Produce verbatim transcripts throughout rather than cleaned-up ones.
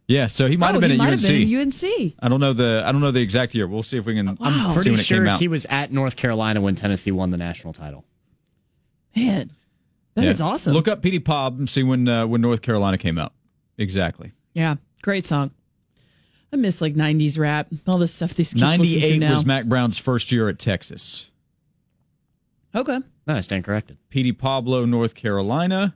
Yeah, so he might oh, have been he at might U N have C. been at U N C. I don't know the I don't know the exact year. We'll see if we can. Wow. I'm Pretty when it sure came out. he was at North Carolina when Tennessee won the national title. Man, that yeah. is awesome. Look up Petey Pob and see when uh, when North Carolina came out. Exactly. Yeah, great song. I miss like nineties rap, all this stuff these kids listen to ninety-eight now. was Mac Brown's first year at Texas. Okay. No, I stand corrected. Petey Pablo, North Carolina.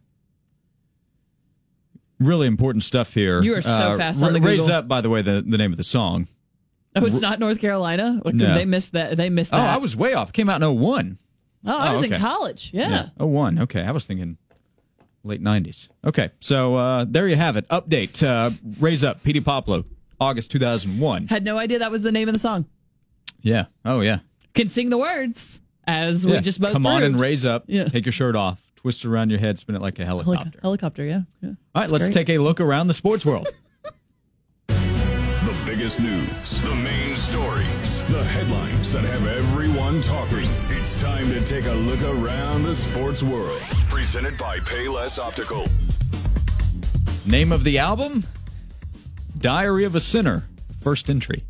Really important stuff here. You are so uh, fast on the Raise Google. Up, by the way, the, the name of the song. Oh, it's not North Carolina? Like, No. They missed that. They missed Oh, that. I was way off. It came out in oh one. Oh, I Oh, was okay. in college. Yeah. oh one. Okay, I was thinking late nineties. Okay, so uh, there you have it. Update. Uh, Raise Up, Petey Pablo, August two thousand one. Had no idea that was the name of the song. Yeah. Oh, yeah. Can sing the words, as yeah. we just both Come on proved. and raise up. Yeah. Take your shirt off. Twist it around your head. Spin it like a helicopter. Helic- helicopter, yeah. yeah. All right, let's great. take a look around the sports world. The biggest news, the main stories, the headlines that have everyone talking. It's time to take a look around the sports world. Presented by Payless Optical. Name of the album? Diary of a Sinner. First entry.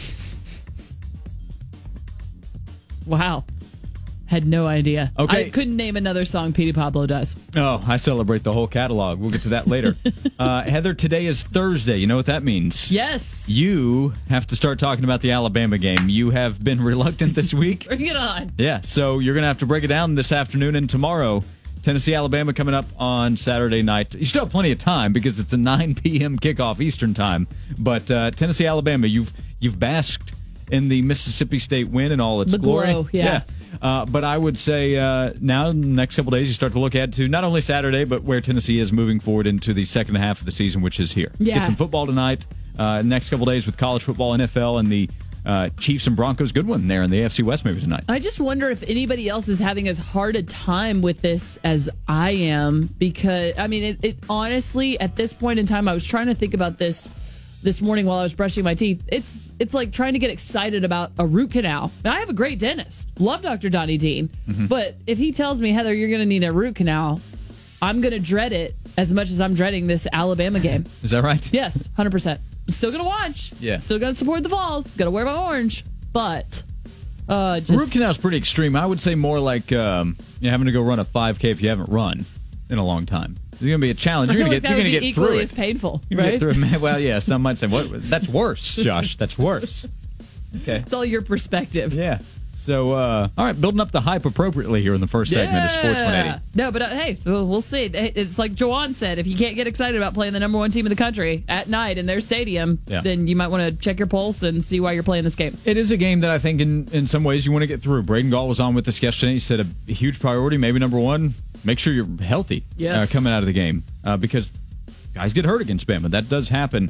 Wow. Had no idea. Okay. I couldn't name another song Petey Pablo does. Oh, I celebrate the whole catalog. We'll get to that later. uh, Heather, today is Thursday. You know what that means? Yes. You have to start talking about the Alabama game. You have been reluctant this week. Bring it on. Yeah, so you're going to have to break it down this afternoon and tomorrow. Tennessee, Alabama coming up on Saturday night. You still have plenty of time because it's a nine p.m. kickoff Eastern time. But uh, Tennessee, Alabama, you've you've basked in the Mississippi State win in all its The glory. glow, yeah. Uh, but I would say uh, now, in the next couple of days, you start to look ahead to not only Saturday, but where Tennessee is moving forward into the second half of the season, which is here. Yeah. Get some football tonight. Uh, next couple of days with college football, N F L, and the uh, Chiefs and Broncos. Good one there in the A F C West maybe tonight. I just wonder if anybody else is having as hard a time with this as I am, because, I mean, it, it honestly, at this point in time, I was trying to think about this this morning while I was brushing my teeth. It's it's like trying to get excited about a root canal. Now, I have a great dentist. Love Doctor Donnie Dean. Mm-hmm. But if he tells me, Heather, you're going to need a root canal, I'm going to dread it as much as I'm dreading this Alabama game. Is that right? Yes, one hundred percent. Still going to watch. Yeah. Still going to support the Vols. Going to wear my orange. But uh, just... Root canal is pretty extreme. I would say more like um, you know, having to go run a five K if you haven't run in a long time. It's going to be a challenge. I You're feel going like to that get, would you're be going to get equally through as it. painful, You can right? get through it. Well, yeah, some might say, "What? That's worse, Josh. That's worse." Okay. It's all your perspective. Yeah. So, uh, all right, building up the hype appropriately here in the first segment of Sports one eighty. No, but uh, hey, we'll, we'll see. It's like Jawan said, if you can't get excited about playing the number one team in the country at night in their stadium, Yeah. then you might want to check your pulse and see why you're playing this game. It is a game that I think in, in some ways you want to get through. Braden Gall was on with us yesterday. He said a, a huge priority, maybe number one, make sure you're healthy Yes. uh, coming out of the game uh, because guys get hurt against Bama. That does happen.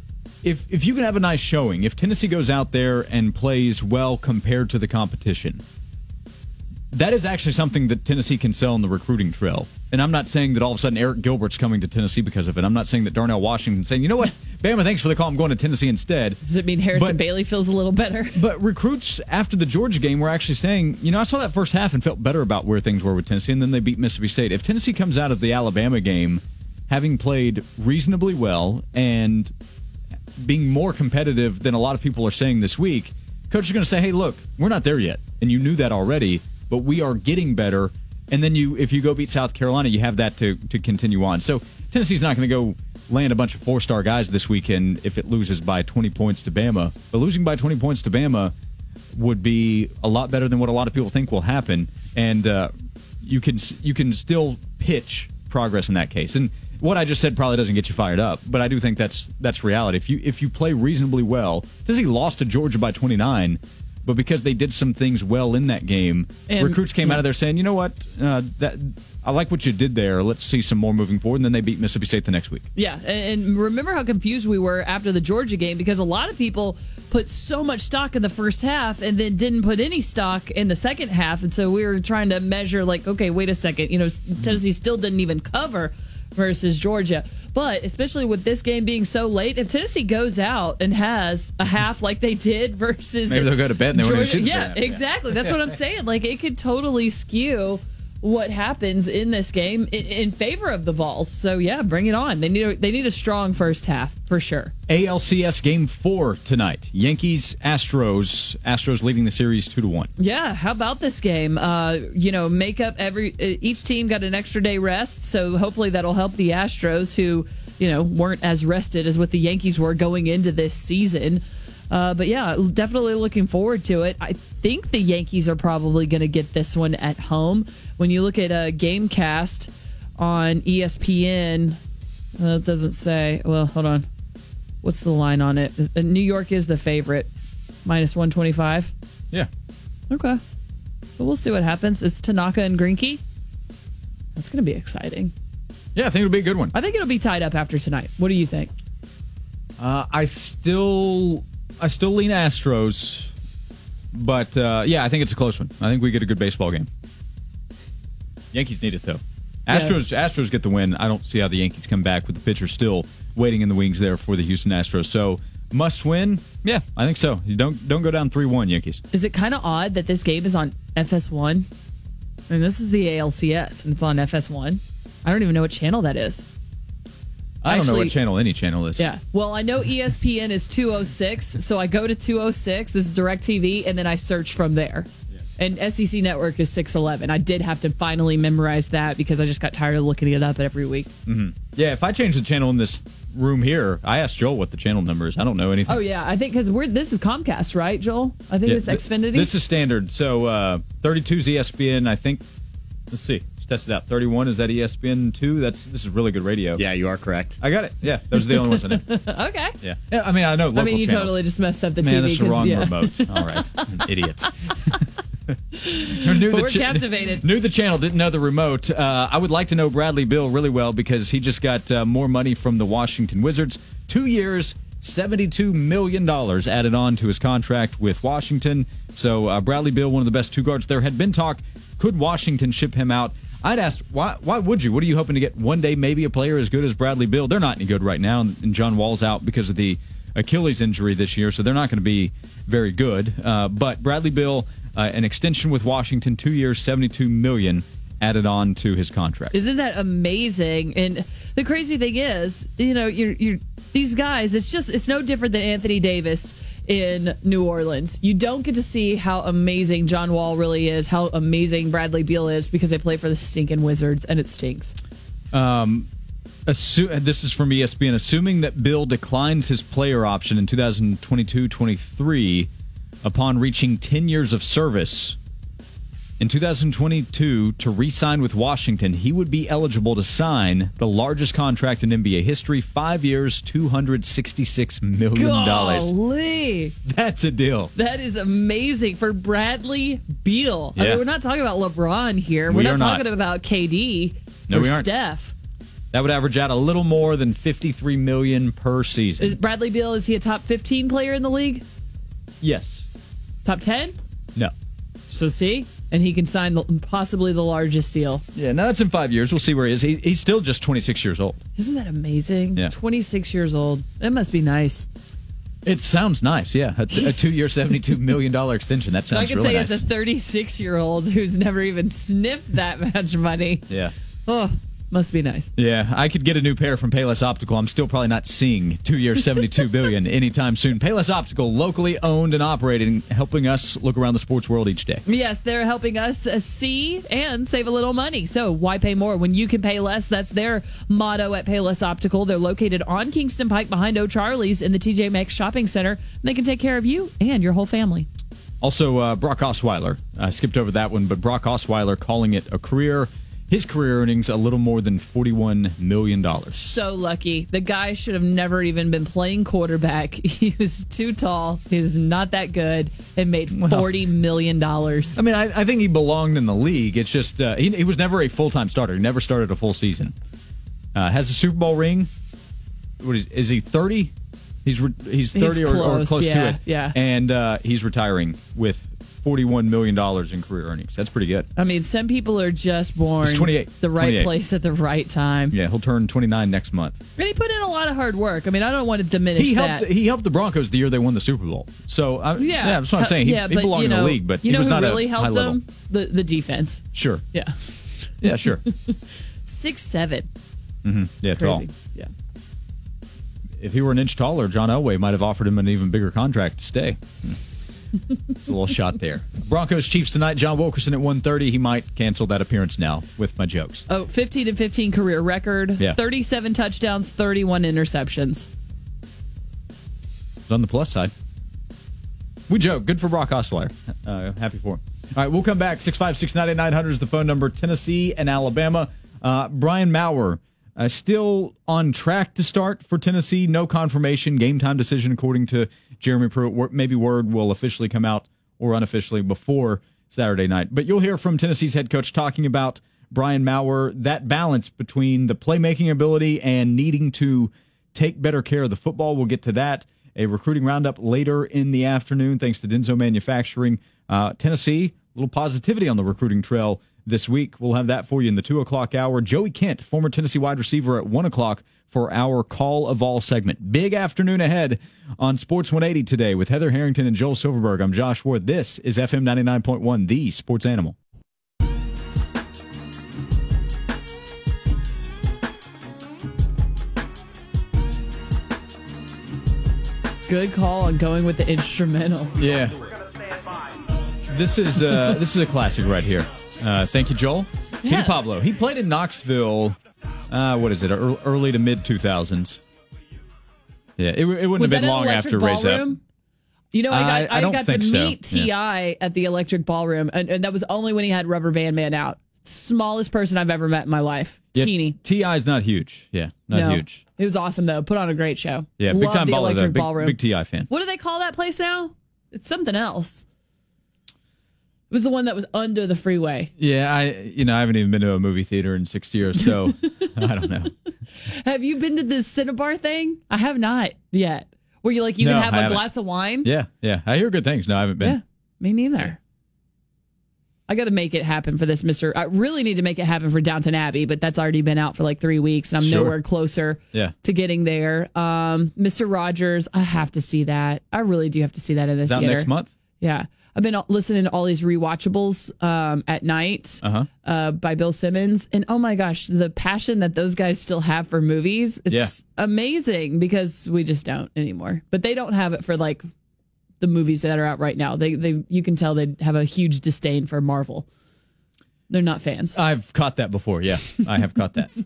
If if you can have a nice showing, if Tennessee goes out there and plays well compared to the competition, that is actually something that Tennessee can sell on the recruiting trail. And I'm not saying that all of a sudden Eric Gilbert's coming to Tennessee because of it. I'm not saying that Darnell Washington's saying, you know what, Bama, thanks for the call. I'm going to Tennessee instead. Does it mean Harrison But- Bailey feels a little better? But recruits after the Georgia game were actually saying, you know, I saw that first half and felt better about where things were with Tennessee, and then they beat Mississippi State. If Tennessee comes out of the Alabama game having played reasonably well and being more competitive than a lot of people are saying this week, coach is going to say, hey, look, we're not there yet. And you knew that already, but we are getting better. And then you, if you go beat South Carolina, you have that to, to continue on. So Tennessee's not going to go land a bunch of four-star guys this weekend if it loses by twenty points to Bama. But losing by twenty points to Bama would be a lot better than what a lot of people think will happen. And uh, you can you can still pitch progress in that case. And what I just said probably doesn't get you fired up, but I do think that's that's reality. If you if you play reasonably well, Tennessee lost to Georgia by twenty-nine, but because they did some things well in that game, And- recruits came out of there saying, you know what, uh, that I like what you did there. Let's see some more moving forward. And then they beat Mississippi State the next week. Yeah, and remember how confused we were after the Georgia game because a lot of people put so much stock in the first half and then didn't put any stock in the second half. And so we were trying to measure, like, okay, wait a second. You know, Tennessee still didn't even cover versus Georgia. But especially with this game being so late, if Tennessee goes out and has a half like they did versus Maybe they'll go to bed and they won't even Georgia, see the yeah, second half. exactly. That's what I'm saying. Like, it could totally skew what happens in this game in, in favor of the Vols. So yeah, bring it on. They need a, they need a strong first half for sure. A L C S Game Four tonight. Yankees Astros. Astros leading the series two to one. Yeah, how about this game? Uh, you know, make up every each team got an extra day rest, so hopefully that'll help the Astros, who you know weren't as rested as what the Yankees were going into this season. Uh, but yeah, definitely looking forward to it. I think the Yankees are probably going to get this one at home. When you look at a Gamecast on E S P N, uh, it doesn't say. Well, hold on. What's the line on it? Uh, New York is the favorite, minus one twenty-five. Yeah. Okay. So we'll see what happens. It's Tanaka and Greinke. That's going to be exciting. Yeah, I think it'll be a good one. I think it'll be tied up after tonight. What do you think? Uh, I still, I still lean Astros, but uh, yeah, I think it's a close one. I think we get a good baseball game. Yankees need it though. Astros, yeah. Astros get the win. I don't see how the Yankees come back with the pitcher still waiting in the wings there for the Houston Astros. So must win. Yeah, I think so. You don't don't go down three one, Yankees. Is it kind of odd that this game is on F S one? I mean, this is the A L C S and it's on F S one. I don't even know what channel that is. I don't Actually, know what channel any channel is. Yeah. Well, I know E S P N is two oh six, so I go to two oh six, this is DirecTV, and then I search from there. Yeah. And S E C Network is six eleven. I did have to finally memorize that because I just got tired of looking it up every week. Mm-hmm. Yeah, if I change the channel in this room here, I asked Joel what the channel number is. I don't know anything. Oh, yeah. I think because we're this is Comcast, right, Joel? I think yeah, it's Xfinity. Th- this is standard. So uh, thirty-two is E S P N, I think. Let's see. Test it out. thirty-one, is that E S P N two? That's this is really good radio. Yeah, you are correct. I got it. Yeah, those are the only ones I know. Okay. Yeah. yeah. I mean, I know local I mean, you channels. totally just messed up the Man, T V. that's the wrong yeah. remote. All right. An idiot. knew but the we're cha- captivated. Knew the channel, didn't know the remote. Uh, I would like to know Bradley Beal really well because he just got uh, more money from the Washington Wizards. Two years, seventy-two million dollars added on to his contract with Washington. So uh, Bradley Beal, one of the best two guards. There had been talk, could Washington ship him out? I'd ask, why Why would you? What are you hoping to get? One day, maybe a player as good as Bradley Beal? They're not any good right now, and John Wall's out because of the Achilles injury this year, so they're not going to be very good. Uh, but Bradley Beal, uh, an extension with Washington, two years, seventy-two million dollars added on to his contract. Isn't that amazing? And the crazy thing is, you know, you're, you're these guys, it's just, it's no different than Anthony Davis in New Orleans. You don't get to see how amazing John Wall really is, how amazing Bradley Beal is, because they play for the stinking Wizards, and it stinks. Um, assu- this is from E S P N. Assuming that Bill declines his player option in twenty twenty-two twenty-three upon reaching ten years of service in two thousand twenty-two to re-sign with Washington, he would be eligible to sign the largest contract in N B A history, five years, two hundred sixty-six million dollars. Golly. That's a deal. That is amazing for Bradley Beal. I Yeah. mean, we're not talking about LeBron here. We're We not are talking not. about K D No, or we aren't. Steph. That would average out a little more than fifty-three million dollars per season. Is Bradley Beal, is he a top fifteen player in the league? Yes. Top ten? No. So see? And he can sign the, possibly the largest deal. Yeah, now that's in five years. We'll see where he is. He, he's still just twenty-six years old. Isn't that amazing? Yeah. twenty-six years old. That must be nice. It sounds nice, yeah. A, a two-year, seventy-two million dollars extension. That So I sounds could really say nice. it's a thirty-six-year-old who's never even sniffed that much money. Yeah. Oh, must be nice. Yeah, I could get a new pair from Payless Optical. I'm still probably not seeing two years, seventy-two billion dollars anytime soon. Payless Optical, locally owned and operated, helping us look around the sports world each day. Yes, they're helping us uh, see and save a little money. So why pay more when you can pay less? That's their motto at Payless Optical. They're located on Kingston Pike behind O'Charlie's in the T J Maxx Shopping Center. And they can take care of you and your whole family. Also, uh, Brock Osweiler. I skipped over that one, but Brock Osweiler calling it a career. His career earnings a little more than forty-one million dollars. So lucky. The guy should have never even been playing quarterback. He was too tall. He was not that good and made forty million dollars. I mean, I, I think he belonged in the league. It's just uh, he, he was never a full-time starter. He never started a full season. Uh, has a Super Bowl ring. What is, is he thirty? He's re, he's thirty He's or, or close, close yeah, to it. yeah. And uh, he's retiring with forty-one million dollars in career earnings. That's pretty good. I mean, some people are just born He's twenty-eight. the right twenty-eight. place at the right time. Yeah, he'll turn twenty-nine next month. And he put in a lot of hard work. I mean, I don't want to diminish He that. helped. He helped the Broncos the year they won the Super Bowl. So I, yeah, that's what I'm saying. He, yeah, he but, belonged you know, in the league, but you he know was who not really a high helped level. him? The the defense. Sure. Yeah. Yeah, sure. Six seven. Mm-hmm. Yeah, tall. Crazy. Yeah. If he were an inch taller, John Elway might have offered him an even bigger contract to stay. A little shot there. Broncos Chiefs tonight. John Wilkerson at one thirty. He might cancel that appearance now with my jokes. Oh, fifteen and fifteen career record. Yeah. thirty-seven touchdowns, thirty-one interceptions. It's on the plus side. We joke. Good for Brock Osweiler. Uh, happy for him. All right, we'll come back. six five six, nine eight nine hundred is the phone number. Tennessee and Alabama. Uh, Brian Maurer uh, still on track to start for Tennessee. No confirmation. Game time decision according to Jeremy Pruitt. Maybe word will officially come out or unofficially before Saturday night. But you'll hear from Tennessee's head coach talking about Brian Maurer, that balance between the playmaking ability and needing to take better care of the football. We'll get to that. A recruiting roundup later in the afternoon, thanks to Denso Manufacturing. Uh, Tennessee, a little positivity on the recruiting trail this week. We'll have that for you in the two o'clock hour. Joey Kent, former Tennessee wide receiver, at one o'clock for our Call of All segment. Big afternoon ahead on Sports one eighty today with Heather Harrington and Joel Silverberg. I'm Josh Ward. This is F M ninety-nine point one, the Sports Animal. Good call on going with the instrumental. Yeah. This is uh, this is a classic right here. Uh, thank you, Joel. Yeah. Petey Pablo. He played in Knoxville, uh, what is it, early to mid two thousands. Yeah, it, it wouldn't Was have been that long an after Electric Raise Up. Ballroom? You know, I got, I- I I don't got think to so. meet T I Yeah. at the Electric Ballroom, and, and that was only when he had Rubber Band Man out. Smallest person I've ever met in my life. Yeah, Teeny. T I's not huge. Yeah, not No. huge. It was awesome, though. Put on a great show. Yeah, Love big time the baller, though. Electric Big, Ballroom. big T I fan. What do they call that place now? It's something else. It was the one that was under the freeway. Yeah, I you know I haven't even been to a movie theater in six years, so I don't know. Have you been to the Cinnabar thing? I have not yet. Where you like you No, can have I a haven't. glass of wine? Yeah, yeah, I hear good things. No, I haven't been. Yeah, me neither. I got to make it happen for this, Mister I really need to make it happen for Downton Abbey, but that's already been out for like three weeks, and I'm Sure. nowhere closer Yeah. to getting there. Um, Mister Rogers, I have to see that. I really do have to see that in the It's out theater. next month. Yeah, I've been listening to all these rewatchables um, at night Uh-huh. uh, by Bill Simmons, and oh my gosh, the passion that those guys still have for movies—it's Yeah. amazing because we just don't anymore. But they don't have it for like the movies that are out right now. They, they, you can tell they have a huge disdain for Marvel. They're not fans. I've caught that before. Yeah, I have caught that.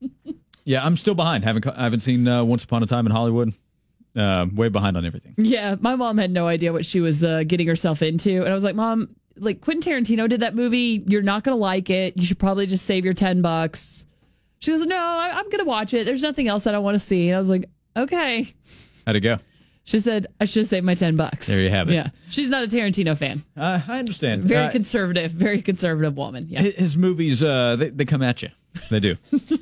Yeah, I'm still behind. Haven't ca- I haven't seen uh, Once Upon a Time in Hollywood. Uh, way behind on everything. Yeah, my mom had no idea what she was uh, getting herself into, and I was like, "Mom, like Quentin Tarantino did that movie. You're not gonna like it. You should probably just save your ten bucks." She goes, "No, I- I'm gonna watch it. There's nothing else that I want to see." And I was like, "Okay." How'd it go? She said, "I should have saved my ten bucks." There you have it. Yeah, she's not a Tarantino fan. Uh, I understand. Very Uh, conservative, very conservative woman. Yeah, hi- His movies, uh, they, they come at you. They do.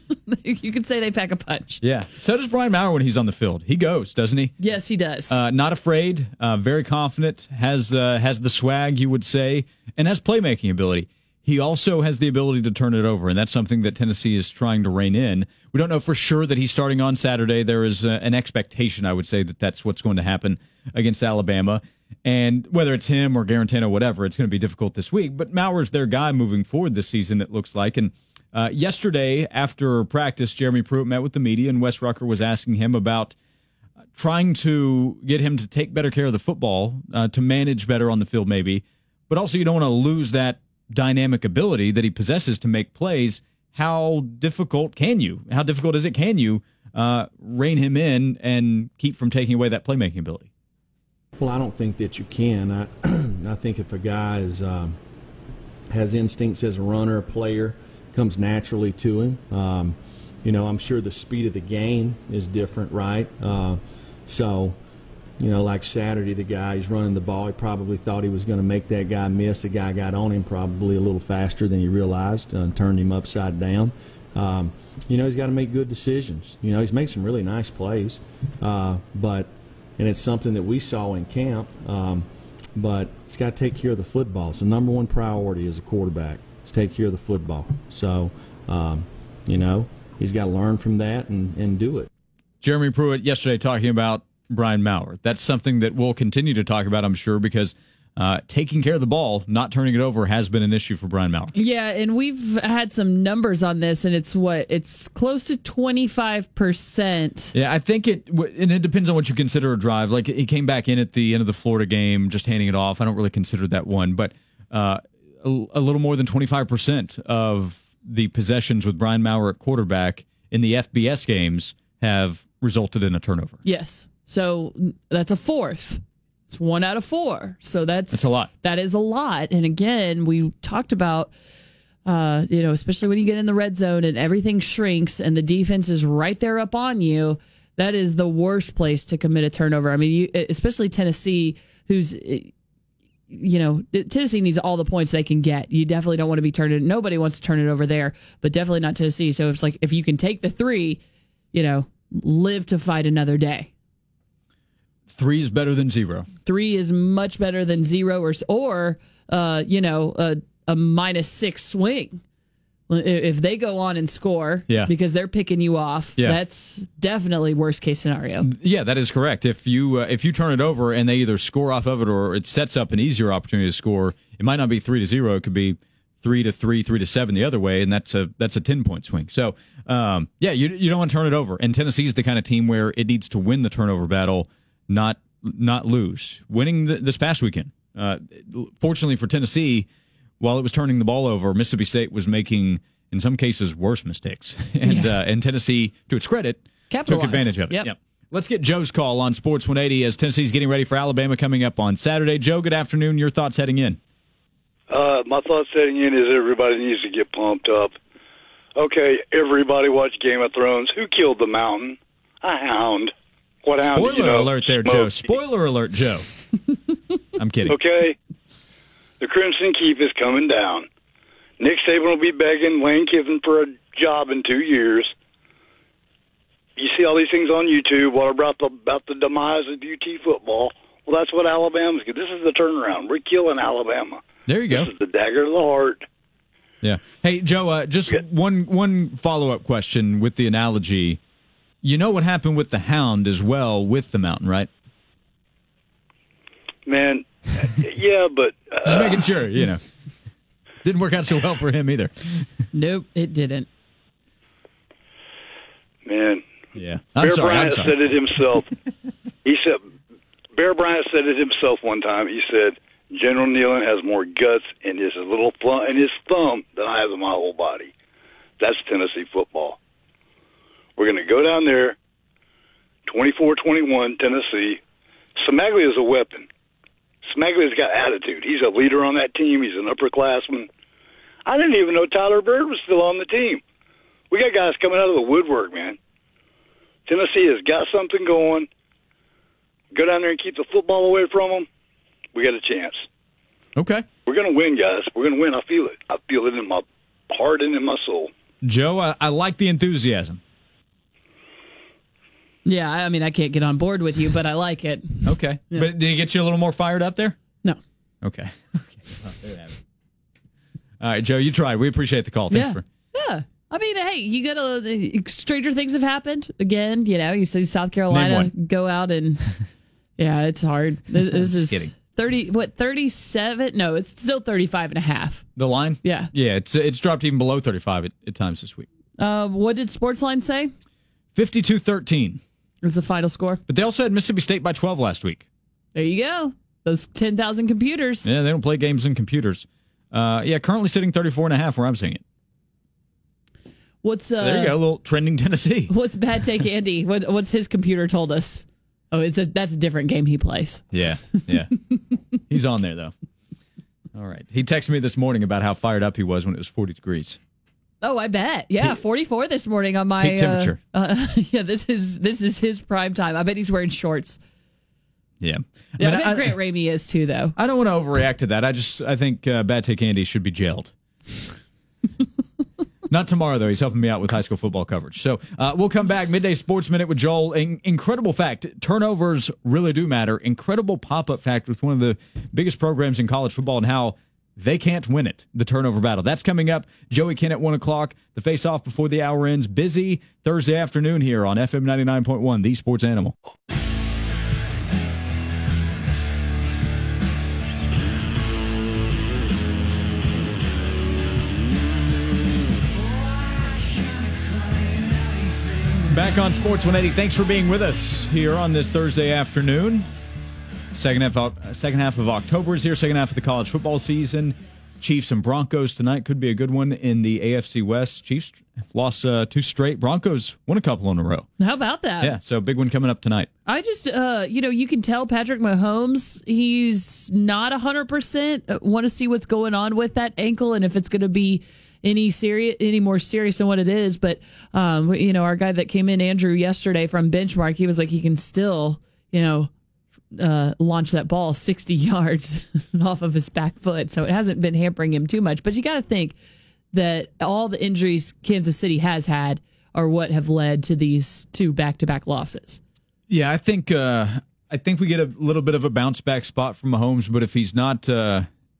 you could say they pack a punch. Yeah. So does Brian Maurer when he's on the field. He goes, doesn't he? Yes, he does. Uh, not afraid, uh, very confident, has uh, has the swag, you would say, and has playmaking ability. He also has the ability to turn it over, and that's something that Tennessee is trying to rein in. We don't know for sure that he's starting on Saturday. There is uh, an expectation, I would say, that that's what's going to happen against Alabama. And whether it's him or Garantano, whatever, it's going to be difficult this week. But Maurer's their guy moving forward this season, it looks like. And uh, yesterday, after practice, Jeremy Pruitt met with the media, and Wes Rucker was asking him about trying to get him to take better care of the football, uh, to manage better on the field maybe. But also you don't want to lose that dynamic ability that he possesses to make plays. How difficult can you? How difficult is it? Can you uh, rein him in and keep from taking away that playmaking ability? Well, I don't think that you can. I, I think if a guy is um, has instincts as a runner, a player, comes naturally to him. Um, you know, I'm sure the speed of the game is different, right? Uh, so, you know, like Saturday, the guy, he's running the ball. He probably thought he was going to make that guy miss. The guy got on him probably a little faster than he realized uh, and turned him upside down. Um, you know, he's got to make good decisions. You know, he's made some really nice plays, uh, but and it's something that we saw in camp. Um, but he's got to take care of the football. It's the number one priority as a quarterback is take care of the football. So, um, you know, he's got to learn from that and, and do it. Jeremy Pruitt yesterday talking about Brian Maurer. That's something that we'll continue to talk about, I'm sure, because uh, taking care of the ball, not turning it over, has been an issue for Brian Maurer. Yeah, and we've had some numbers on this, and it's what? It's close to twenty-five percent. Yeah, I think it, and it depends on what you consider a drive. Like, he came back in at the end of the Florida game, just handing it off. I don't really consider that one, but uh, a, a little more than twenty-five percent of the possessions with Brian Maurer at quarterback in the F B S games have resulted in a turnover. Yes. So that's a fourth. It's one out of four. So that's, that's a lot. That is a lot. And again, we talked about, uh, you know, especially when you get in the red zone and everything shrinks and the defense is right there up on you, that is the worst place to commit a turnover. I mean, you, especially Tennessee, who's, you know, Tennessee needs all the points they can get. You definitely don't want to be turning. Nobody wants to turn it over there, but definitely not Tennessee. So it's like, if you can take the three, you know, live to fight another day. Three is better than zero. Three is much better than zero, or or uh, you know, a, a minus six swing. If they go on and score, yeah. because they're picking you off, yeah. that's definitely worst case scenario. Yeah, that is correct. If you uh, if you turn it over and they either score off of it or it sets up an easier opportunity to score, it might not be three to zero. It could be three to three, three to seven the other way, and that's a that's a ten point swing. So, um, yeah, you you don't want to turn it over. And Tennessee's the kind of team where it needs to win the turnover battle, not not lose. Winning the, this past weekend, uh, fortunately for Tennessee, while it was turning the ball over, Mississippi State was making, in some cases, worse mistakes. And yeah. uh, and Tennessee, to its credit, took advantage of it. Yep. Yep. Let's get Joe's call on Sports one eighty as Tennessee's getting ready for Alabama coming up on Saturday. Joe, good afternoon. Your thoughts heading in? Uh, my thoughts heading in is everybody needs to get pumped up. Okay, everybody watch Game of Thrones. Who killed the mountain? A hound. What hound? Spoiler you know, alert there, Smokey. Joe. Spoiler alert, Joe. I'm kidding. Okay, the Crimson Keep is coming down. Nick Saban will be begging Lane Kiffin for a job in two years. You see all these things on YouTube. What about the about the demise of U T football? Well, that's what Alabama's good. This is the turnaround. We're killing Alabama. There you go. This is the dagger to the heart. Yeah. Hey, Joe, uh, just yeah. one one follow-up question with the analogy. You know what happened with the hound as well with the mountain, right? Man, yeah, but... Uh, just making sure, you know. Didn't work out so well for him either. Nope, it didn't. Man. Yeah. I'm Bear sorry, Bryant I'm sorry. said it himself. He said... Bear Bryant said it himself one time. He said, General Nealon has more guts in his little thumb, in his thumb than I have in my whole body. That's Tennessee football. We're going to go down there, twenty-four twenty-one, Tennessee. Smaglia is a weapon. Smaglia's got attitude. He's a leader on that team. He's an upperclassman. I didn't even know Tyler Bird was still on the team. We got guys coming out of the woodwork, man. Tennessee has got something going. Go down there and keep the football away from them. We got a chance. Okay. We're going to win, guys. We're going to win. I feel it. I feel it in my heart and in my soul. Joe, I, I like the enthusiasm. Yeah, I mean, I can't get on board with you, but I like it. Okay. Yeah. But did it get you a little more fired up there? No. Okay. Okay. Well, there you have it. All right, Joe, you tried. We appreciate the call. Thanks yeah. for. Yeah. I mean, hey, you got to. Stranger things have happened again. You know, you see South Carolina go out and. Yeah, it's hard. This, this is kidding. thirty. What thirty-seven? No, it's still thirty-five and a half. The line? Yeah. Yeah, it's it's dropped even below thirty-five at, at times this week. Uh, what did Sportsline say? fifty-two thirteen is the final score. But they also had Mississippi State by twelve last week. There you go. Those ten thousand computers. Yeah, they don't play games in computers. Uh, yeah, currently sitting thirty-four and a half where I'm seeing it. What's uh? So there you go, a little trending Tennessee. What's Bad Take Andy? What, what's his computer told us? Oh, it's a that's a different game he plays. Yeah, yeah. He's on there though. All right. He texted me this morning about how fired up he was when it was forty degrees. Oh, I bet. Yeah, forty-four this morning on my peak temperature. Uh, uh, yeah, this is this is his prime time. I bet he's wearing shorts. Yeah. I Yeah, mean, I bet I, Grant Ramey is too, though. I don't want to overreact to that. I just I think uh, Bad Take Andy should be jailed. Not tomorrow, though. He's helping me out with high school football coverage. So uh, we'll come back. Midday Sports Minute with Joel. In- incredible fact. Turnovers really do matter. Incredible pop-up fact with one of the biggest programs in college football and how they can't win it, the turnover battle. That's coming up. Joey Ken at one o'clock. The face-off before the hour ends. Busy Thursday afternoon here on F M ninety-nine point one, The Sports Animal. Back on Sports one eighty. Thanks for being with us here on this Thursday afternoon. Second half, of, second half of October is here. Second half of the college football season. Chiefs and Broncos tonight could be a good one in the A F C West. Chiefs lost uh, two straight. Broncos won a couple in a row. How about that? Yeah, so big one coming up tonight. I just, uh, you know, you can tell Patrick Mahomes, he's not one hundred percent. Want to see what's going on with that ankle and if it's going to be any serious, any more serious than what it is. But, um, you know, our guy that came in, Andrew, yesterday from Benchmark, he was like, he can still, you know, uh, launch that ball sixty yards off of his back foot. So it hasn't been hampering him too much. But you got to think that all the injuries Kansas City has had are what have led to these two back-to-back losses. Yeah, I think uh, I think we get a little bit of a bounce back spot from Mahomes, but if he's not uh,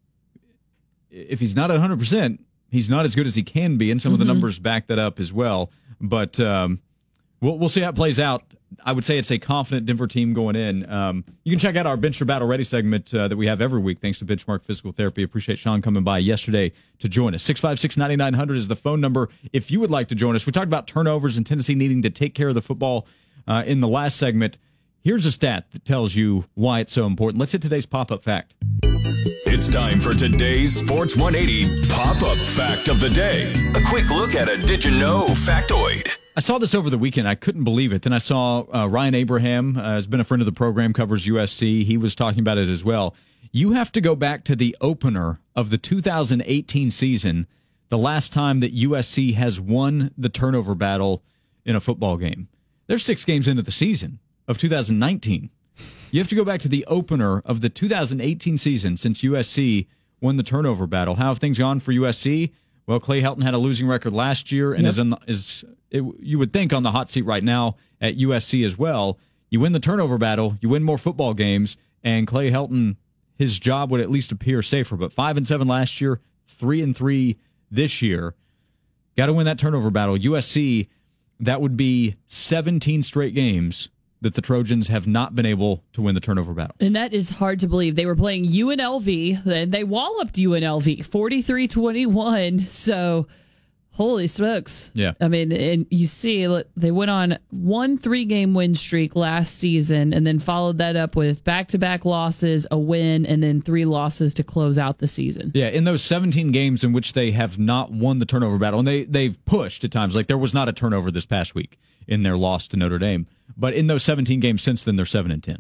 if he's not at one hundred percent, he's not as good as he can be, and some mm-hmm. of the numbers back that up as well. But um, we'll we'll see how it plays out. I would say it's a confident Denver team going in. Um, you can check out our Bench or Battle Ready segment uh, that we have every week, thanks to Benchmark Physical Therapy. Appreciate Sean coming by yesterday to join us. six five six, nine nine hundred is the phone number if you would like to join us. We talked about turnovers and Tennessee needing to take care of the football uh, in the last segment. Here's a stat that tells you why it's so important. Let's hit today's pop-up fact. It's time for today's Sports one eighty Pop-Up Fact of the Day. A quick look at a Did You Know factoid. I saw this over the weekend. I couldn't believe it. Then I saw uh, Ryan Abraham uh, has been a friend of the program, covers U S C. He was talking about it as well. You have to go back to the opener of the two thousand eighteen season, the last time that U S C has won the turnover battle in a football game. They're six games into the season of two thousand nineteen. You have to go back to the opener of the two thousand eighteen season since U S C won the turnover battle. How have things gone for U S C? Well, Clay Helton had a losing record last year and yep. is, in the, is it, you would think, on the hot seat right now at U S C as well. You win the turnover battle, you win more football games, and Clay Helton, his job would at least appear safer. But five and seven last year, three and three this year. Got to win that turnover battle. U S C, that would be seventeen straight games that the Trojans have not been able to win the turnover battle. And that is hard to believe. They were playing U N L V, and they walloped U N L V forty-three twenty-one. So, holy smokes. Yeah. I mean, and you see, they went on one three-game win streak last season and then followed that up with back-to-back losses, a win, and then three losses to close out the season. Yeah, in those seventeen games in which they have not won the turnover battle, and they, they've pushed at times. Like, there was not a turnover this past week in their loss to Notre Dame. But in those seventeen games since then, they're seven and ten.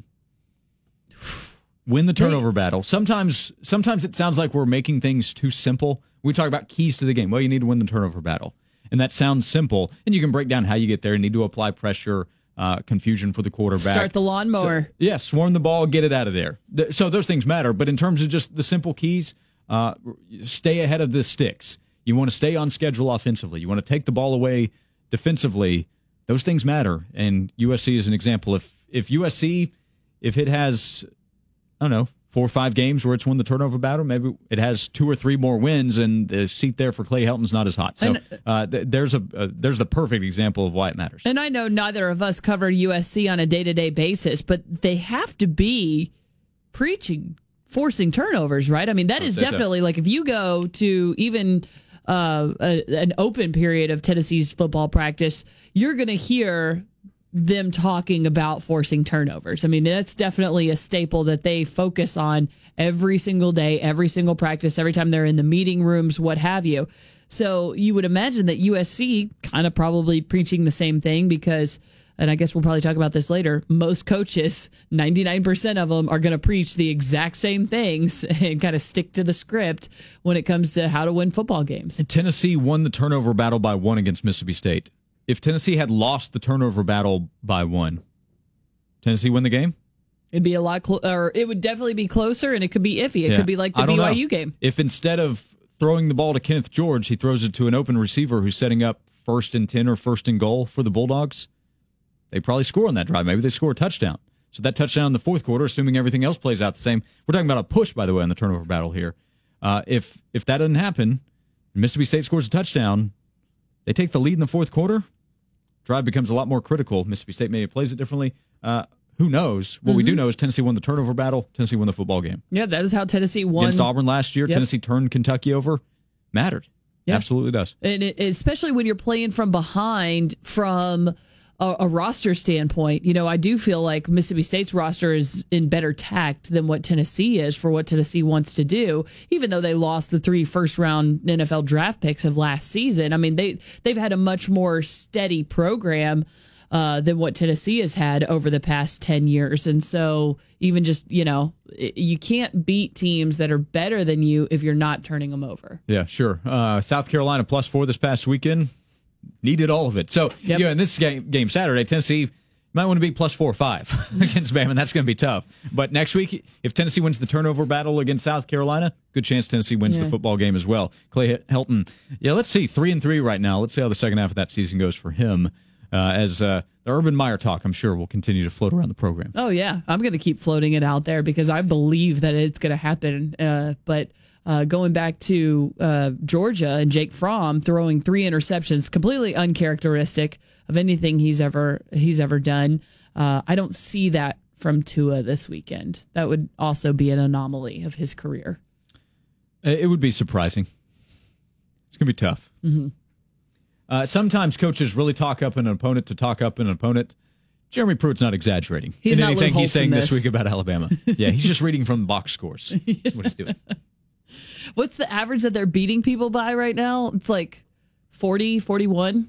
Win the turnover hey. battle. Sometimes sometimes it sounds like we're making things too simple. We talk about keys to the game. Well, you need to win the turnover battle. And that sounds simple. And you can break down how you get there. You need to apply pressure, uh, confusion for the quarterback. Start the lawnmower. So, yeah, swarm the ball, get it out of there. So those things matter. But in terms of just the simple keys, uh, stay ahead of the sticks. You want to stay on schedule offensively. You want to take the ball away defensively. Those things matter, and U S C is an example. If if U S C, if it has, I don't know, four or five games where it's won the turnover battle, maybe it has two or three more wins, and the seat there for Clay Helton's not as hot. So uh, th- there's a uh, there's the perfect example of why it matters. And I know neither of us cover U S C on a day-to-day basis, but they have to be preaching, forcing turnovers, right? I mean, that is definitely, so. Like, if you go to even uh, a, an open period of Tennessee's football practice, you're going to hear them talking about forcing turnovers. I mean, that's definitely a staple that they focus on every single day, every single practice, every time they're in the meeting rooms, what have you. So you would imagine that U S C kind of probably preaching the same thing because, and I guess we'll probably talk about this later, most coaches, ninety-nine percent of them are going to preach the exact same things and kind of stick to the script when it comes to how to win football games. Tennessee won the turnover battle by one against Mississippi State. If Tennessee had lost the turnover battle by one, Tennessee win the game? It'd be a lot, clo- or it would definitely be closer, and it could be iffy. It yeah. could be like the B Y U know. game. If instead of throwing the ball to Kenneth George, he throws it to an open receiver who's setting up first and ten or first and goal for the Bulldogs, they probably score on that drive. Maybe they score a touchdown. So that touchdown in the fourth quarter, assuming everything else plays out the same. We're talking about a push, by the way, on the turnover battle here. Uh, if if that doesn't happen, Mississippi State scores a touchdown, they take the lead in the fourth quarter. Drive becomes a lot more critical. Mississippi State maybe plays it differently. Uh, who knows? What mm-hmm. we do know is Tennessee won the turnover battle. Tennessee won the football game. Yeah, that is how Tennessee won. Against Auburn last year, yep. Tennessee turned Kentucky over. Mattered. Yeah. Absolutely does. And it, especially when you're playing from behind from a, a roster standpoint, you know, I do feel like Mississippi State's roster is in better tact than what Tennessee is for what Tennessee wants to do, even though they lost the three first round N F L draft picks of last season. I mean, they, they've had a much more steady program uh, than what Tennessee has had over the past ten years. And so even just, you know, you can't beat teams that are better than you if you're not turning them over. Yeah, sure. Uh, South Carolina plus four this past weekend. Needed all of it. So, Yep. you know, in this game, game Saturday, Tennessee might want to be plus four or five against Bama, and that's going to be tough. But next week, if Tennessee wins the turnover battle against South Carolina, good chance Tennessee wins Yeah. the football game as well. Clay Helton, yeah, let's see, three and three right now. Let's see how the second half of that season goes for him. Uh, as uh, the Urban Meyer talk, I'm sure, will continue to float around the program. Oh, yeah. I'm going to keep floating it out there because I believe that it's going to happen. Uh, but uh, going back to uh, Georgia and Jake Fromm throwing three interceptions, completely uncharacteristic of anything he's ever he's ever done. Uh, I don't see that from Tua this weekend. That would also be an anomaly of his career. It would be surprising. It's going to be tough. Mm-hmm. Uh, sometimes coaches really talk up an opponent to talk up an opponent. Jeremy Pruitt's not exaggerating He's in not anything Lou he's Holtz in saying this this. week about Alabama. Yeah, he's just reading from box scores. That's what he's doing. What's the average that they're beating people by right now? It's like forty, forty-one.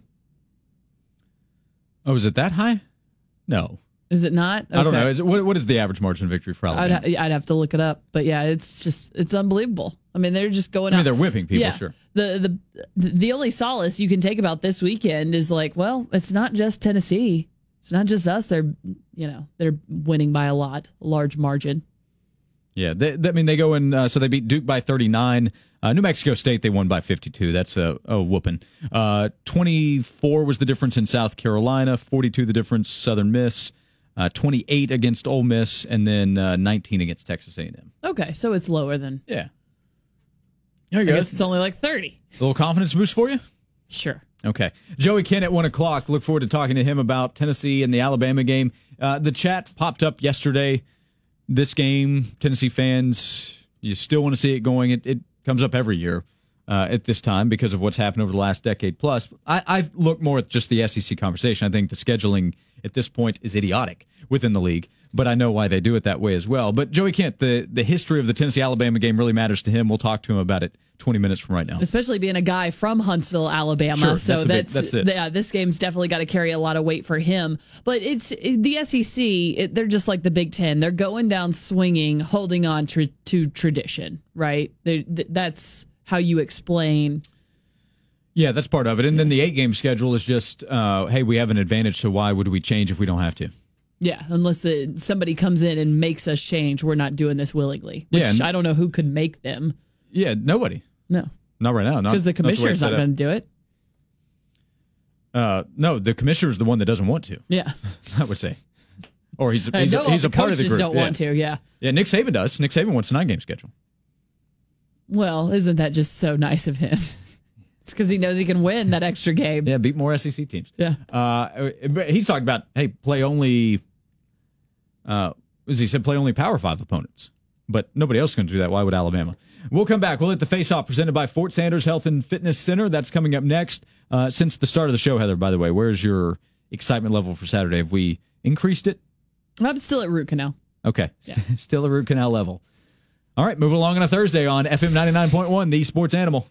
Oh, is it that high? No. Is it not? I don't Okay. know. Is it, what, what is the average margin of victory for Alabama? I'd, I'd have to look it up, but yeah, it's just it's unbelievable. I mean, they're just going I out. mean, they're whipping people, yeah. sure. The the the only solace you can take about this weekend is like, well, it's not just Tennessee. It's not just us. They're you know they're winning by a lot, a large margin. Yeah, they, they, I mean, they go in, uh, so they beat Duke by thirty-nine. Uh, New Mexico State, they won by fifty-two. That's a, a whooping. Uh, twenty-four was the difference in South Carolina, forty-two the difference Southern Miss, uh, twenty-eight against Ole Miss, and then uh, nineteen against Texas A and M. Okay, so it's lower than. Yeah. There I you go. guess it's only like thirty. A little confidence boost for you? Sure. Okay. Joey Kent at one o'clock. Look forward to talking to him about Tennessee and the Alabama game. Uh, the chat popped up yesterday. This game, Tennessee fans, you still want to see it going. It, it comes up every year uh, at this time because of what's happened over the last decade plus. I, I look more at just the S E C conversation. I think the scheduling at this point is idiotic within the league, but I know why they do it that way as well. But Joey Kent, the, the history of the Tennessee-Alabama game really matters to him. We'll talk to him about it twenty minutes from right now. Especially being a guy from Huntsville, Alabama. Sure, so that's a big- that's, that's it. yeah, this game's definitely got to carry a lot of weight for him. But it's the S E C, it, they're just like the Big Ten. They're going down swinging, holding on to, to tradition, right? They, th- that's how you explain. Yeah, that's part of it. And then the eight-game schedule is just, uh, hey, we have an advantage, so why would we change if we don't have to? Yeah, unless the, somebody comes in and makes us change, we're not doing this willingly. Which Yeah, and- I don't know who could make them. Yeah, nobody. No, Not right now. because the commissioner's not going to do it. Uh, no, the commissioner's the one that doesn't want to, Yeah, I would say. Or he's, I he's, know a, he's all a the part of the coaches group. don't yeah. want to. Yeah. Yeah, Nick Saban does. Nick Saban wants a nine-game schedule. Well, isn't that just so nice of him? It's because he knows he can win that extra game. Yeah, beat more S E C teams. Yeah. Uh, but he's talking about, hey, play only, uh, as he said, play only Power Five opponents. But nobody else is going to do that. Why would Alabama? We'll come back. We'll hit the face-off presented by Fort Sanders Health and Fitness Center. That's coming up next. Uh, since the start of the show, Heather, by the way, where's your excitement level for Saturday? Have we increased it? I'm still at root canal. Okay. Yeah. Still a root canal level. All right, moving along on a Thursday on F M ninety-nine point one, the Sports Animal.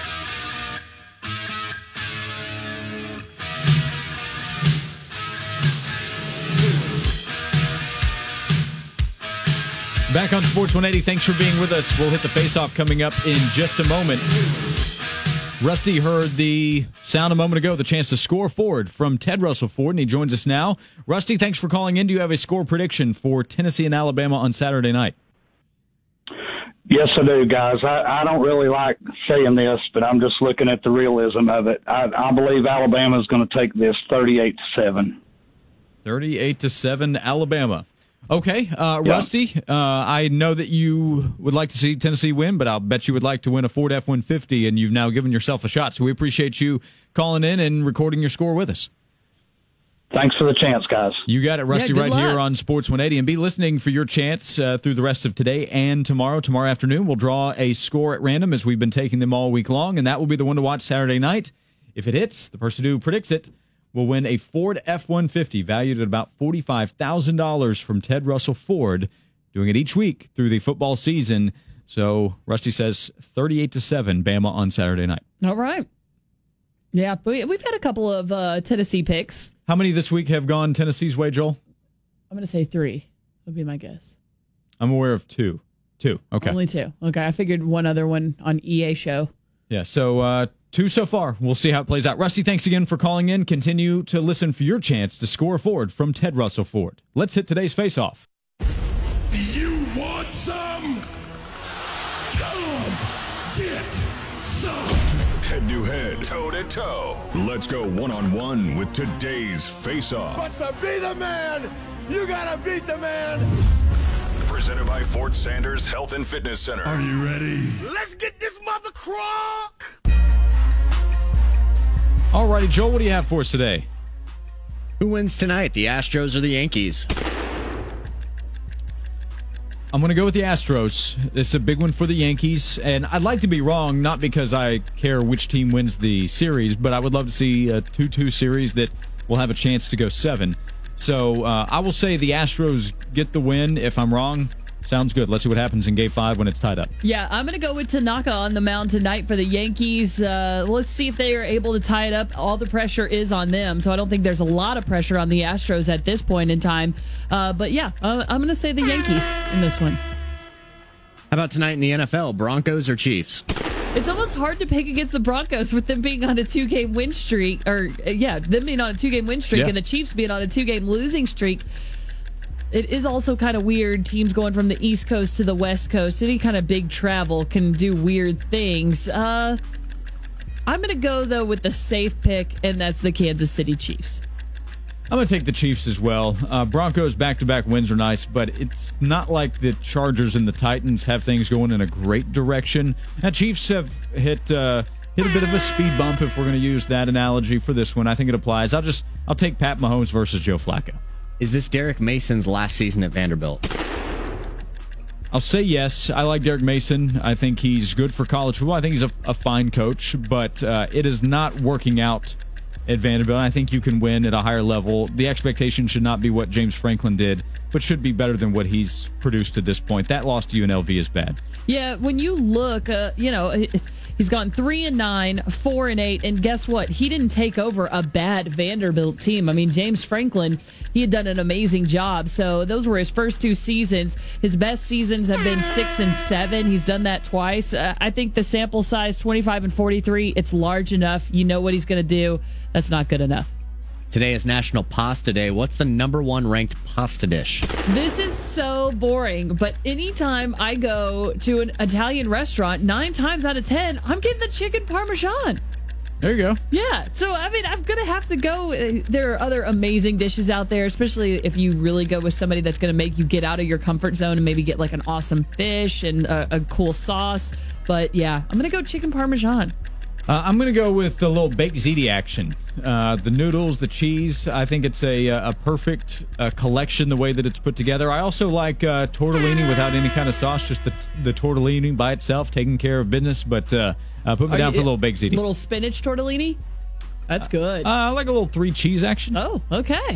Back on Sports one eighty. Thanks for being with us. We'll hit the face-off coming up in just a moment. Rusty heard the sound a moment ago, the chance to score forward from Ted Russell Ford, and he joins us now. Rusty, thanks for calling in. Do you have a score prediction for Tennessee and Alabama on Saturday night? Yes, I do, guys. I, I don't really like saying this, but I'm just looking at the realism of it. I, I believe Alabama is going to take this thirty-eight to seven. thirty-eight to seven, Alabama. Okay, uh, Yeah. Rusty, uh, I know that you would like to see Tennessee win, but I'll bet you would like to win a Ford F one fifty, and you've now given yourself a shot. So we appreciate you calling in and recording your score with us. Thanks for the chance, guys. You got it, Rusty, Yeah, good right luck. here on Sports one eighty. And be listening for your chance uh, through the rest of today and tomorrow. Tomorrow afternoon, we'll draw a score at random as we've been taking them all week long, and that will be the one to watch Saturday night. If it hits, the person who predicts it will win a Ford F one fifty valued at about forty-five thousand dollars from Ted Russell Ford, doing it each week through the football season. So Rusty says thirty-eight to seven Bama on Saturday night. All right. Yeah, we, we've had a couple of uh, Tennessee picks. How many this week have gone Tennessee's way, Joel? I'm going to say three. That'll be my guess. I'm aware of two. Two. Okay. Only two. Okay. I figured one other one on E A show. Yeah. So uh, two so far. We'll see how it plays out. Rusty, thanks again for calling in. Continue to listen for your chance to score a Ford from Ted Russell Ford. Let's hit today's face-off. You want some? Come get some. Head to head, toe to toe. Let's go one on one with today's face-off. But to be the man, you gotta beat the man. Presented by Fort Sanders Health and Fitness Center. Are you ready? Let's get this mother crock. All righty, Joel, what do you have for us today? Who wins tonight, the Astros or the Yankees? I'm going to go with the Astros. It's a big one for the Yankees, and I'd like to be wrong, not because I care which team wins the series, but I would love to see a two two series that will have a chance to go seven. So uh, I will say the Astros get the win. If I'm wrong, sounds good. Let's see what happens in Game five when it's tied up. Yeah, I'm going to go with Tanaka on the mound tonight for the Yankees. Uh, let's see if they are able to tie it up. All the pressure is on them, so I don't think there's a lot of pressure on the Astros at this point in time. Uh, but yeah, uh, I'm going to say the Yankees in this one. How about tonight in the N F L, Broncos or Chiefs? It's almost hard to pick against the Broncos with them being on a two-game win streak, or uh, yeah, them being on a two-game win streak, yeah. and the Chiefs being on a two-game losing streak. It is also kind of weird. Teams going from the East Coast to the West Coast, any kind of big travel can do weird things. Uh, I'm going to go, though, with the safe pick, and that's the Kansas City Chiefs. I'm going to take the Chiefs as well. Uh, Broncos back-to-back wins are nice, but it's not like the Chargers and the Titans have things going in a great direction. Now, Chiefs have hit uh, hit a bit of a speed bump, if we're going to use that analogy for this one. I think it applies. I'll just I'll take Pat Mahomes versus Joe Flacco. Is this Derek Mason's last season at Vanderbilt? I'll say yes. I like Derek Mason. I think he's good for college football. I think he's a, a fine coach, but uh, it is not working out at Vanderbilt. I think you can win at a higher level. The expectation should not be what James Franklin did, but should be better than what he's produced to this point. That loss to U N L V is bad. Yeah, when you look, uh, you know, he's gone three and nine, four and eight, and guess what? He didn't take over a bad Vanderbilt team. I mean, James Franklin, he had done an amazing job. So those were his first two seasons. His best seasons have been six and seven. He's done that twice. Uh, I think the sample size, twenty-five and forty-three, it's large enough. You know what he's going to do. That's not good enough. Today is National Pasta Day. What's the number one ranked pasta dish? This is so boring, but anytime I go to an Italian restaurant, nine times out of ten, I'm getting the chicken parmesan. There you go. Yeah, so I mean, I'm gonna have to go. There are other amazing dishes out there, especially if you really go with somebody that's gonna make you get out of your comfort zone and maybe get like an awesome fish and a, a cool sauce. But yeah, I'm gonna go chicken parmesan. Uh, I'm going to go with the little baked ziti action. Uh, the noodles, the cheese. I think it's a a perfect uh, collection the way that it's put together. I also like uh, tortellini without any kind of sauce, just the the tortellini by itself, taking care of business. But uh, uh, put me Are down you, for a little baked ziti. Little spinach tortellini? That's good. Uh, I like a little three cheese action. Oh, okay.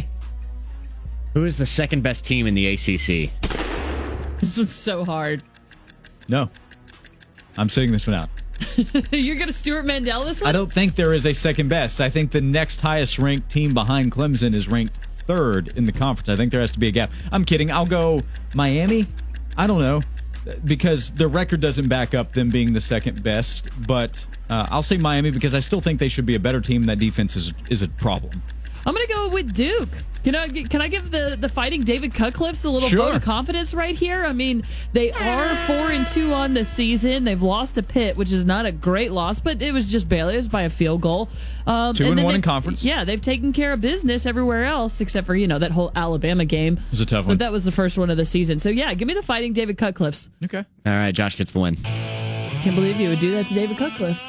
Who is the second best team in the A C C? This was so hard. No. I'm sitting this one out. You're going to Stuart Mandel this one? I don't think there is a second best. I think the next highest ranked team behind Clemson is ranked third in the conference. I think there has to be a gap. I'm kidding. I'll go Miami. I don't know, because their record doesn't back up them being the second best. But uh, I'll say Miami because I still think they should be a better team. That defense is is a problem. I'm going to go with Duke. Can I, can I give the, the Fighting David Cutcliffes a little Sure. vote of confidence right here? I mean, they are four and two on the season. They've lost to Pitt, which is not a great loss, but it was just barely. It was by a field goal. Um, Two and then one in they've- conference. Yeah, they've taken care of business everywhere else except for, you know, that whole Alabama game. It was a tough But one. that was the first one of the season. So, yeah, give me the Fighting David Cutcliffes. Okay. All right, Josh gets the win. Can't believe you would do that to David Cutcliffe.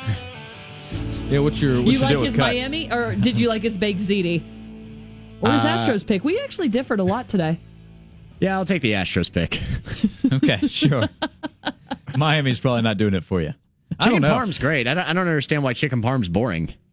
Yeah, what's your what's You your like deal his with Cut? Miami, or did you like his baked ziti? Or his Uh, Astros pick? We actually differed a lot today. Yeah, I'll take the Astros pick. Okay, sure. Miami's probably not doing it for you. I Chicken don't know. parm's great. I don't, I don't understand why chicken parm's boring.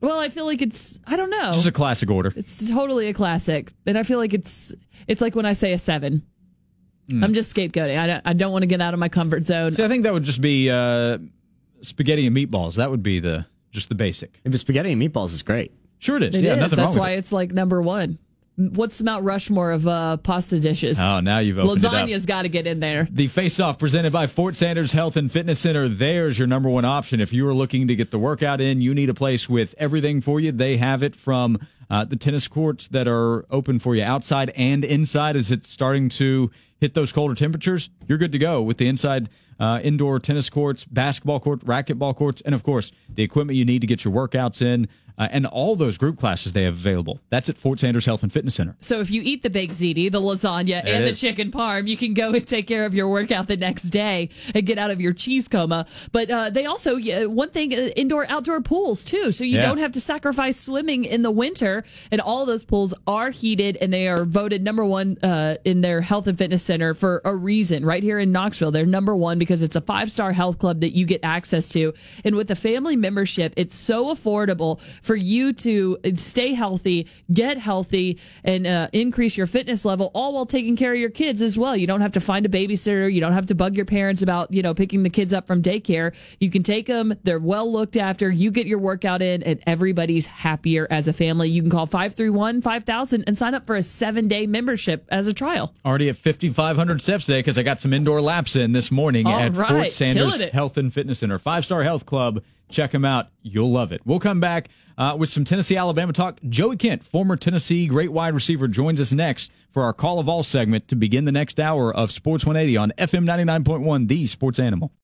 Well, I feel like it's, I don't know. It's just a classic order. It's totally a classic. And I feel like it's it's like when I say a seven. Mm. I'm just scapegoating. I don't, I don't want to get out of my comfort zone. See, I think that would just be uh, spaghetti and meatballs. That would be the just the basic. If it's spaghetti and meatballs, is great. Sure it is. It yeah, is. nothing That's wrong why with it. it's like number one. What's the Mount Rushmore of uh, pasta dishes? Oh, now you've opened it up. Lasagna's got to get in there. The Face-Off presented by Fort Sanders Health and Fitness Center. There's your number one option. If you are looking to get the workout in, you need a place with everything for you. They have it from uh, the tennis courts that are open for you outside and inside as it's starting to hit those colder temperatures. You're good to go with the inside uh, indoor tennis courts, basketball court, racquetball courts, and, of course, the equipment you need to get your workouts in. Uh, and all those group classes they have available. That's at Fort Sanders Health and Fitness Center. So if you eat the baked ziti, the lasagna, There and the is. chicken parm, you can go and take care of your workout the next day and get out of your cheese coma. But uh, they also, yeah, one thing, uh, indoor-outdoor pools, too. So you Yeah. don't have to sacrifice swimming in the winter. And all those pools are heated, and they are voted number one uh, in their health and fitness center for a reason. Right here in Knoxville, they're number one because it's a five-star health club that you get access to. And with the family membership, it's so affordable for you to stay healthy, get healthy, and uh, increase your fitness level, all while taking care of your kids as well. You don't have to find a babysitter. You don't have to bug your parents about, you know, picking the kids up from daycare. You can take them. They're well looked after. You get your workout in, and everybody's happier as a family. You can call five three one, five thousand and sign up for a seven-day membership as a trial. Already at fifty-five hundred steps today because I got some indoor laps in this morning All at right, Fort Sanders killing it. Health and Fitness Center. Five-star health club. Check them out. You'll love it. We'll come back uh, with some Tennessee, Alabama talk. Joey Kent, former Tennessee great wide receiver, joins us next for our Call of All segment to begin the next hour of Sports one eighty on F M ninety-nine point one, the Sports Animal.